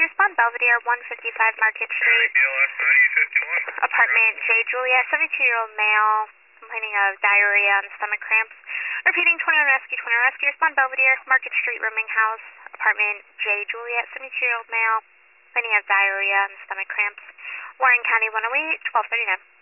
Rescue, respond Belvedere, 155 Market Street. BLS 9051. Apartment J. Juliet, 72-year-old male, complaining of diarrhea and stomach cramps. Repeating, 21 Rescue, 21 Rescue, respond Belvedere, Market Street, rooming house. Apartment J. Juliet, 72-year-old male, complaining of diarrhea and stomach cramps. Warren County 108, 1239.